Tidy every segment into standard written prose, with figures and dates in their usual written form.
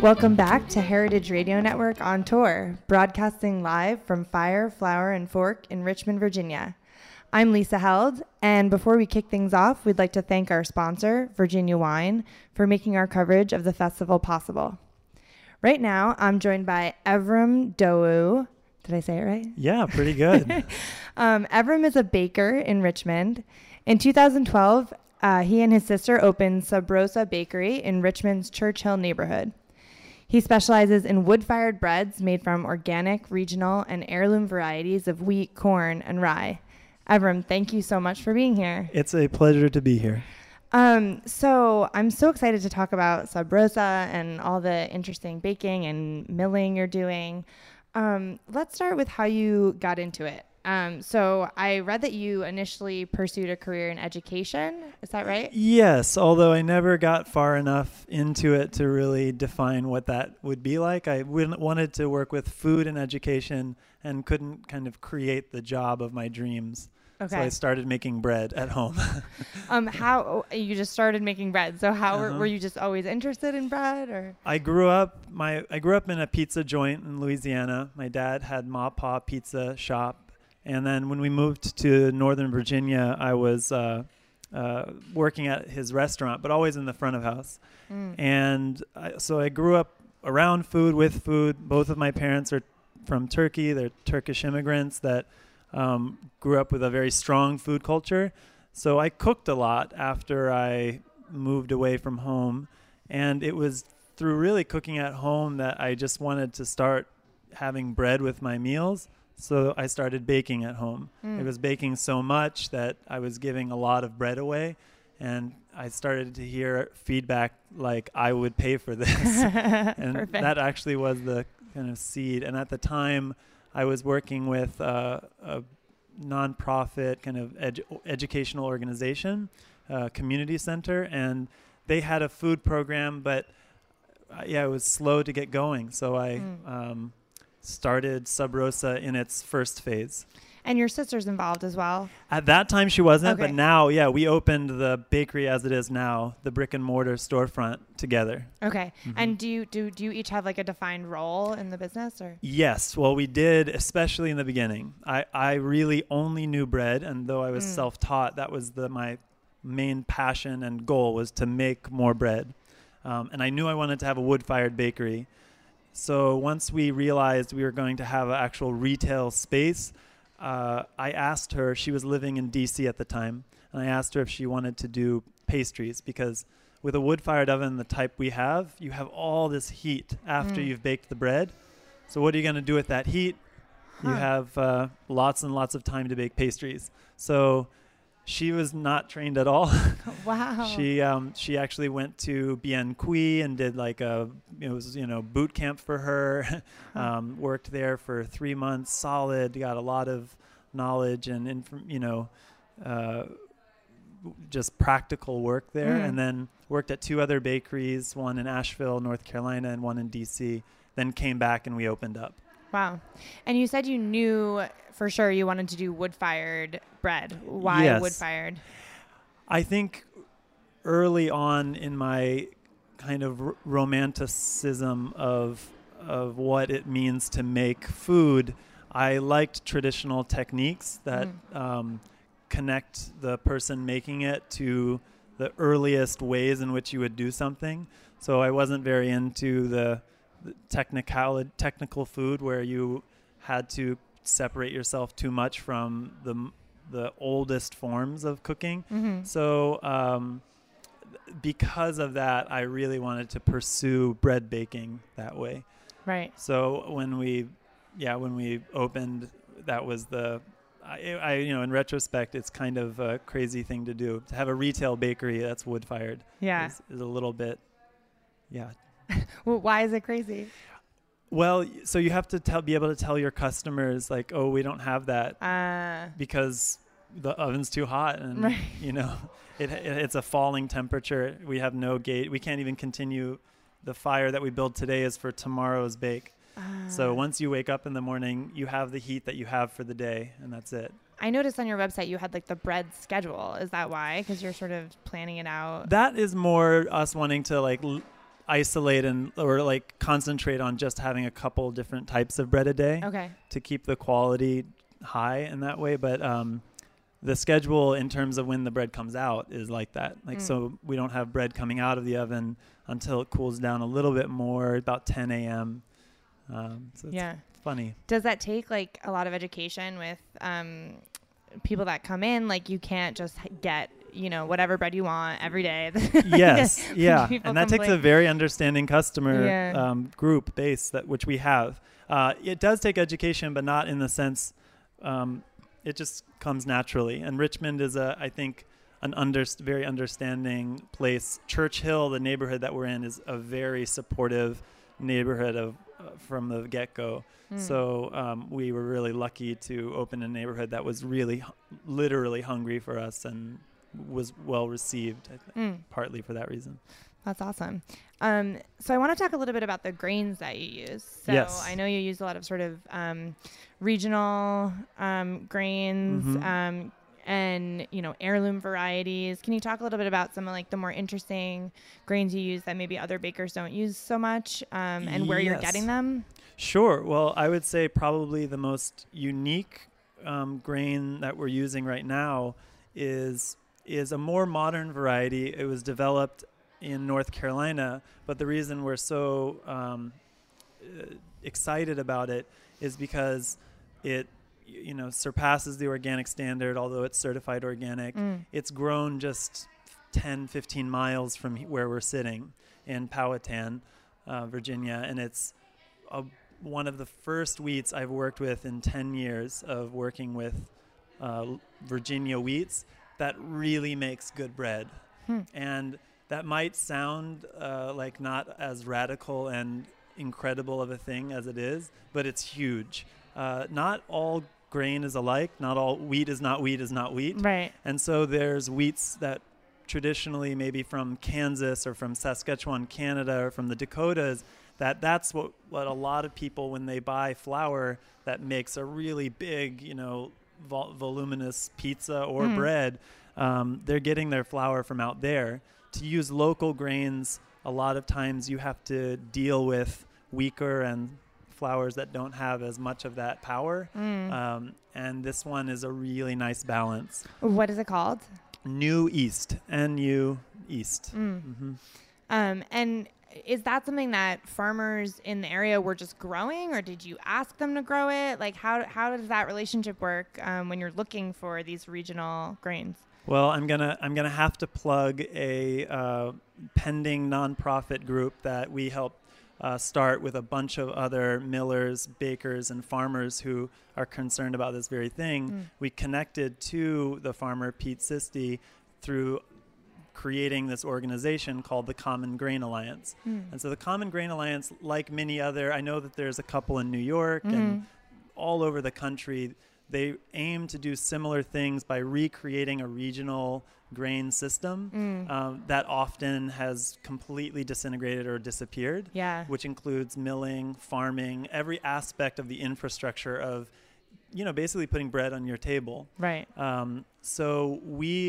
Welcome back to Heritage Radio Network on tour, broadcasting live from Fire, Flower, and Fork in Richmond, Virginia. I'm Lisa Held, and before we kick things off, we'd like to thank our sponsor, Virginia Wine, for making our coverage of the festival possible. Right now, I'm joined by Evrim Dou. Did I say it right? Yeah, pretty good. Evrim is a baker in Richmond. In 2012, he and his sister opened Sub Rosa Bakery in Richmond's Churchill neighborhood. He specializes in wood-fired breads made from organic, regional, and heirloom varieties of wheat, corn, and rye. Evrim, thank you so much for being here. It's a pleasure to be here. So I'm so excited to talk about Sub Rosa and all the interesting baking and milling you're doing. Let's start with how you got into it. So I read that you initially pursued a career in education. Is that right? Yes, although I never got far enough into it to really define what that would be like. I wanted to work with food and education and couldn't kind of create the job of my dreams. Okay. So I started making bread at home. How you just started making bread? So how were you just always interested in bread, or? I grew up in a pizza joint in Louisiana. My dad had Ma Pa Pizza shop. And then when we moved to Northern Virginia, I was working at his restaurant, but always in the front of house. And so I grew up around food, with food. Both of my parents are from Turkey. They're Turkish immigrants that grew up with a very strong food culture. So I cooked a lot after I moved away from home. And it was through really cooking at home that I just wanted to start having bread with my meals. So I started baking at home. I was baking so much that I was giving a lot of bread away, and I started to hear feedback like I would pay for this. And Perfect. That actually was the kind of seed. And at the time, I was working with a nonprofit kind of educational organization, community center, and they had a food program, but it was slow to get going. So I started Sub Rosa in its first phase. And your sister's involved as well? At that time, she wasn't, Okay. but now, we opened the bakery as it is now, the brick and mortar storefront together. Okay. And do you each have like a defined role in the business, or? Yes. Well, we did, especially in the beginning. I really only knew bread, and though I was self-taught, that was my main passion and goal, was to make more bread. And I knew I wanted to have a wood-fired bakery. So once we realized we were going to have an actual retail space, I asked her, she was living in D.C. at the time, and I asked her if she wanted to do pastries, because with a wood-fired oven, the type we have, you have all this heat after you've baked the bread. So what are you going to do with that heat? You have lots and lots of time to bake pastries. So she was not trained at all. Wow. She actually went to Bien Kui and did like boot camp for her. Worked there for 3 months solid. Got a lot of knowledge and just practical work there. And then worked at 2 other bakeries, one in Asheville, North Carolina, and one in DC. Then came back and we opened up. Wow. And you said you knew for sure you wanted to do wood-fired bread. Why Yes. wood-fired? I think early on in my kind of romanticism of what it means to make food, I liked traditional techniques that connect the person making it to the earliest ways in which you would do something. So I wasn't very into the technical food where you had to separate yourself too much from the oldest forms of cooking. So because of that, I really wanted to pursue bread baking that way. Right. So when we opened, that was I in retrospect, it's kind of a crazy thing to do. To have a retail bakery that's wood fired is a little bit, Well, why is it crazy? Well, so you have to be able to tell your customers like, oh, we don't have that because the oven's too hot, and it's a falling temperature. We have no gate. We can't even continue. The fire that we build today is for tomorrow's bake. So once you wake up in the morning, you have the heat that you have for the day, and that's it. I noticed on your website you had like the bread schedule. Is that why? Because you're sort of planning it out? That is more us wanting to isolate or like concentrate on just having a couple different types of bread a day to keep the quality high in that way. But the schedule in terms of when the bread comes out is like that. Like, so we don't have bread coming out of the oven until it cools down a little bit more, about 10 a.m. So it's funny. Does that take like a lot of education with people that come in? Like, you can't just get, whatever bread you want every day. Yes. Yeah. And that takes a very understanding customer group base which we have. It does take education, but not in the sense it just comes naturally. And Richmond is I think very understanding place. Church Hill, the neighborhood that we're in, is a very supportive neighborhood from the get-go. So we were really lucky to open a neighborhood that was really literally hungry for us and was well received, I think, partly for that reason. That's awesome. So I want to talk a little bit about the grains that you use. So yes. I know you use a lot of sort of regional grains and, heirloom varieties. Can you talk a little bit about some of like the more interesting grains you use that maybe other bakers don't use so much and where you're getting them? Sure. Well, I would say probably the most unique grain that we're using right now is a more modern variety. It was developed in North Carolina, but the reason we're so excited about it is because it surpasses the organic standard, although it's certified organic. It's grown just 10, 15 miles from where we're sitting in Powhatan, Virginia, and it's one of the first wheats I've worked with in 10 years of working with Virginia wheats that really makes good bread. And that might sound like not as radical and incredible of a thing as it is, but it's huge. Not all grain is alike. Not all wheat is not wheat is not wheat. Right. And so there's wheats that traditionally maybe from Kansas or from Saskatchewan, Canada, or from the Dakotas, that's what a lot of people, when they buy flour that makes a really big, voluminous pizza or bread, they're getting their flour from out there. To use local grains, a lot of times you have to deal with weaker and flours that don't have as much of that power. And this one is a really nice balance. What is it called? New East. N-U East. And is that something that farmers in the area were just growing, or did you ask them to grow it? Like, how does that relationship work when you're looking for these regional grains? Well, I'm gonna have to plug a pending nonprofit group that we helped start with a bunch of other millers, bakers, and farmers who are concerned about this very thing. We connected to the farmer Pete Sisti through creating this organization called the Common Grain Alliance. And so the Common Grain Alliance, like many other, I know that there's a couple in New York and all over the country, they aim to do similar things by recreating a regional grain system that often has completely disintegrated or disappeared, which includes milling, farming, every aspect of the infrastructure of, basically putting bread on your table. Right. So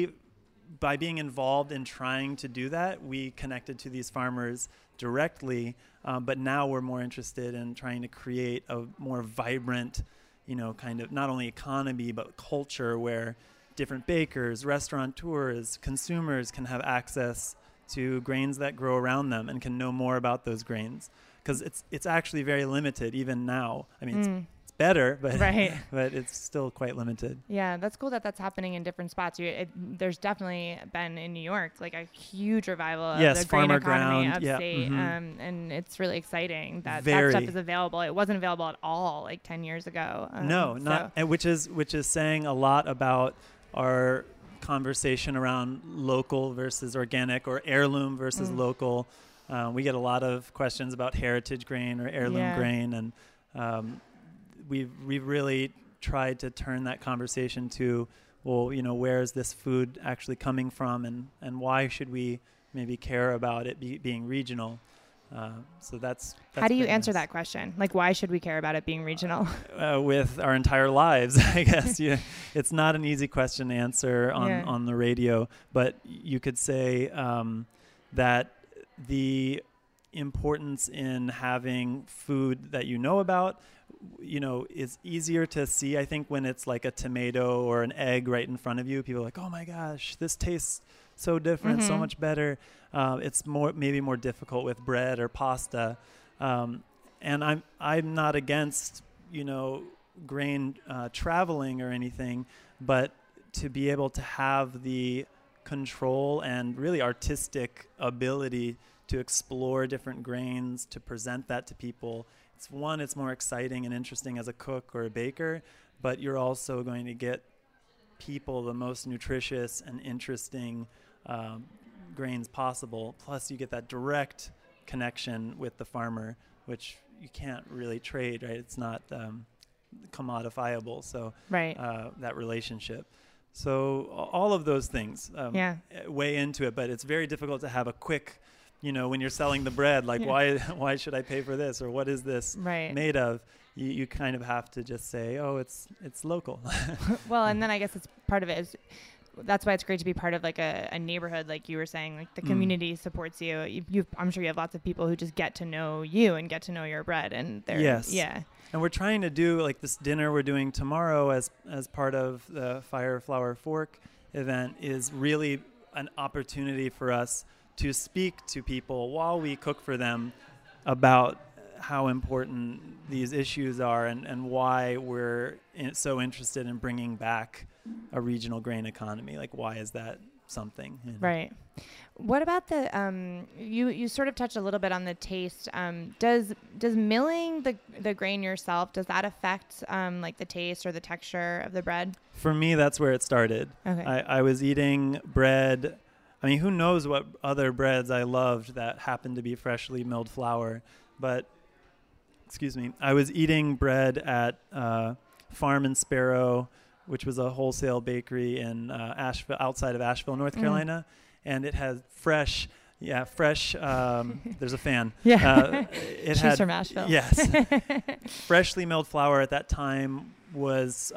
by being involved in trying to do that, we connected to these farmers directly, but now we're more interested in trying to create a more vibrant, kind of not only economy, but culture where different bakers, restaurateurs, consumers can have access to grains that grow around them and can know more about those grains. Because it's actually very limited even now. I mean, it's better, but but it's still quite limited. Yeah, that's cool that that's happening in different spots. There's definitely been in New York like a huge revival of the grain economy upstate, and it's really exciting that that stuff is available. It wasn't available at all like 10 years ago. Which is saying a lot about our conversation around local versus organic or heirloom versus local. We get a lot of questions about heritage grain or heirloom grain, and we've really tried to turn that conversation to, well, where is this food actually coming from, and why should we maybe care about it being regional? So that's how do you answer that question? Like, why should we care about it being regional? With our entire lives, I guess. It's not an easy question to answer on the radio, but you could say that importance in having food that you know about, is easier to see, I think, when it's like a tomato or an egg right in front of you. People are like, oh my gosh, this tastes so different, so much better. It's maybe more difficult with bread or pasta. And I'm not against, grain traveling or anything, but to be able to have the control and really artistic ability to explore different grains, to present that to people. It's more exciting and interesting as a cook or a baker, but you're also going to get people the most nutritious and interesting grains possible. Plus you get that direct connection with the farmer, which you can't really trade, right? It's not commodifiable, so that relationship. So all of those things weigh into it, but it's very difficult to have a quick, when you're selling the bread, like why should I pay for this, or what is this made of? You kind of have to just say, oh, it's local. Well, and then I guess it's part of it is that's why it's great to be part of like a neighborhood, like you were saying, like the community supports you. I'm sure you have lots of people who just get to know you and get to know your bread, and they're And we're trying to do like this dinner we're doing tomorrow as part of the Fire, Flour, Fork event is really an opportunity for us to speak to people while we cook for them about how important these issues are and why we're so interested in bringing back a regional grain economy. Like, why is that something? Right. What about the you sort of touched a little bit on the taste. Does milling the grain yourself, does that affect like the taste or the texture of the bread? For me, that's where it started. Okay. I was eating bread. I mean, who knows what other breads I loved that happened to be freshly milled flour, but I was eating bread at Farm and Sparrow, which was a wholesale bakery in Asheville, outside of Asheville, North Carolina. And it has fresh, there's a fan. Yeah. She's from Asheville. Yes. Freshly milled flour at that time was,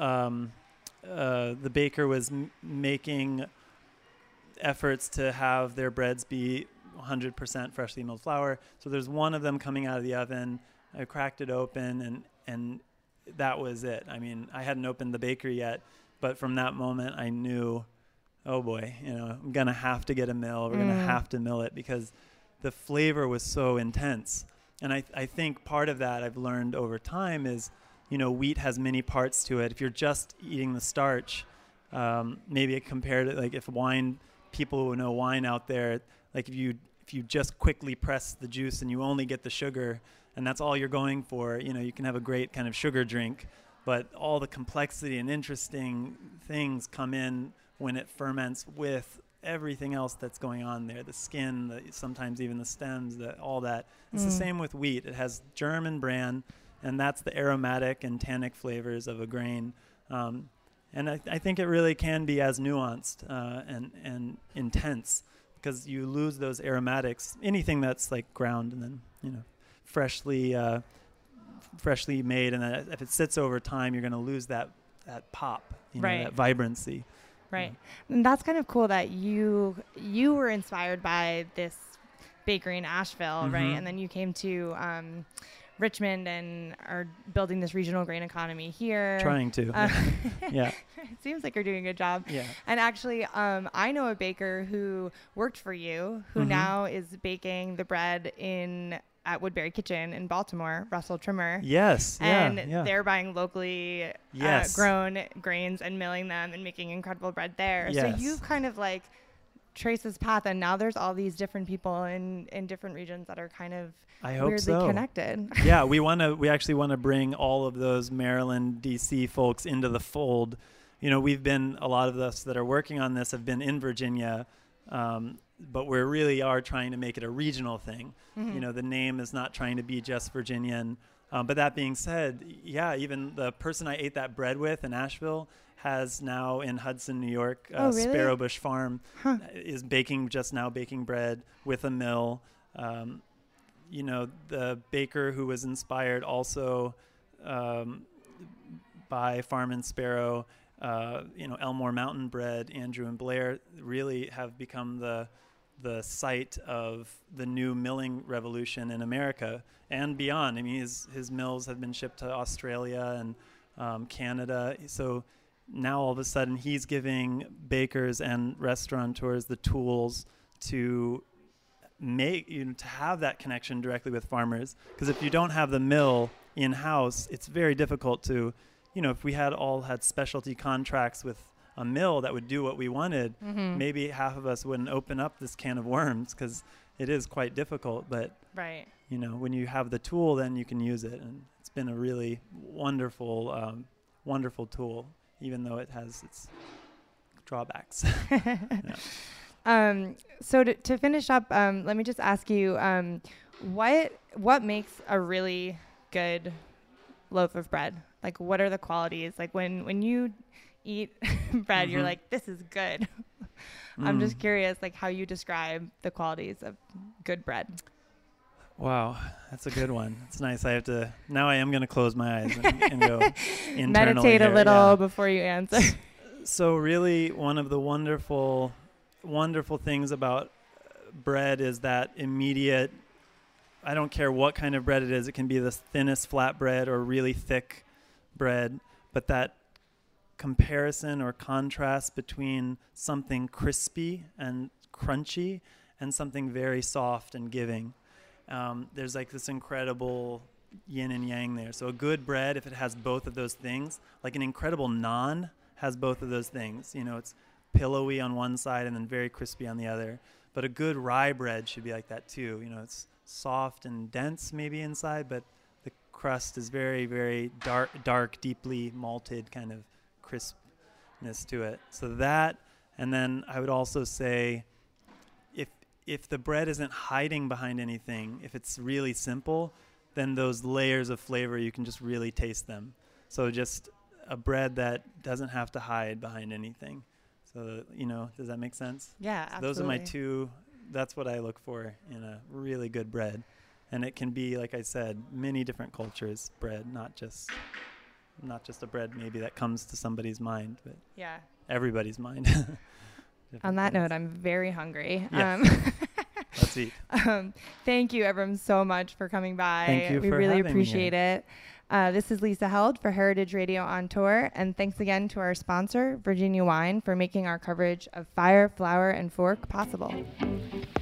the baker was making efforts to have their breads be 100% freshly milled flour. So there's one of them coming out of the oven. I cracked it open and that was it. I mean, I hadn't opened the bakery yet, but from that moment I knew, oh boy, I'm going to have to get a mill. We're going to have to mill it because the flavor was so intense. And I think part of that I've learned over time is, wheat has many parts to it. If you're just eating the starch, maybe compared to like if wine, people who know wine out there, like if you just quickly press the juice and you only get the sugar and that's all you're going for, you can have a great kind of sugar drink, but all the complexity and interesting things come in when it ferments with everything else that's going on there, the skin, sometimes even the stems, all that. It's the same with wheat. It has germ and bran, and that's the aromatic and tannic flavors of a grain. And I think it really can be as nuanced and intense because you lose those aromatics. Anything that's like ground and then, freshly made, and then if it sits over time, you're going to lose that pop, that vibrancy. Right. And that's kind of cool that you were inspired by this bakery in Asheville, right? And then you came to Richmond and are building this regional grain economy here. Trying to. Yeah. It seems like you're doing a good job. Yeah. And actually, I know a baker who worked for you, who now is baking the bread at Woodbury Kitchen in Baltimore, Russell Trimmer. Yes. And they're buying locally grown grains and milling them and making incredible bread there. Yes. So you've kind of like traced this path, and now there's all these different people in different regions that are kind of weirdly connected. Yeah, we actually want to bring all of those Maryland, DC folks into the fold. A lot of us that are working on this have been in Virginia, but we really are trying to make it a regional thing. The name is not trying to be just Virginian. But that being said, even the person I ate that bread with in Asheville has now in Hudson, New York, really? Sparrowbush Farm is baking bread with a mill. The baker who was inspired also by Farm and Sparrow, Elmore Mountain Bread, Andrew and Blair really have become the the site of the new milling revolution in America and beyond. I mean, his mills have been shipped to Australia and Canada. So now all of a sudden he's giving bakers and restaurateurs the tools to make, to have that connection directly with farmers. Because if you don't have the mill in-house, it's very difficult to, if we all had specialty contracts with a mill that would do what we wanted, maybe half of us wouldn't open up this can of worms, because it is quite difficult. But right, when you have the tool, then you can use it, and it's been a really wonderful, wonderful tool, even though it has its drawbacks. Yeah. So to finish up, let me just ask you, what makes a really good loaf of bread? Like, what are the qualities? Like, when you eat bread, you're like, this is good. I'm just curious, like, how you describe the qualities of good bread. Wow, that's a good one. It's nice. I am going to close my eyes and go internally. Meditate a little before you answer. So really, one of the wonderful things about bread is that immediate, I don't care what kind of bread it is, it can be the thinnest flat bread or really thick bread, but that comparison or contrast between something crispy and crunchy and something very soft and giving. There's like this incredible yin and yang there. So a good bread, if it has both of those things, like an incredible naan has both of those things. It's pillowy on one side and then very crispy on the other. But a good rye bread should be like that too. It's soft and dense maybe inside, but the crust is very, very dark, deeply malted kind of crispness to it. So that, and then I would also say if the bread isn't hiding behind anything, if it's really simple, then those layers of flavor, you can just really taste them. So just a bread that doesn't have to hide behind anything. So, does that make sense? Yeah, so absolutely. Those are my two, that's what I look for in a really good bread. And it can be, like I said, many different cultures' bread, not just a bread maybe that comes to somebody's mind, but everybody's mind. On that note, I'm very hungry. Yes. Let's eat. Thank you, Evram, so much for coming by. Thank you. We for really having appreciate me it. This is Lisa Held for Heritage Radio on Tour, and thanks again to our sponsor, Virginia Wine, for making our coverage of Fire, Flower, and Fork possible.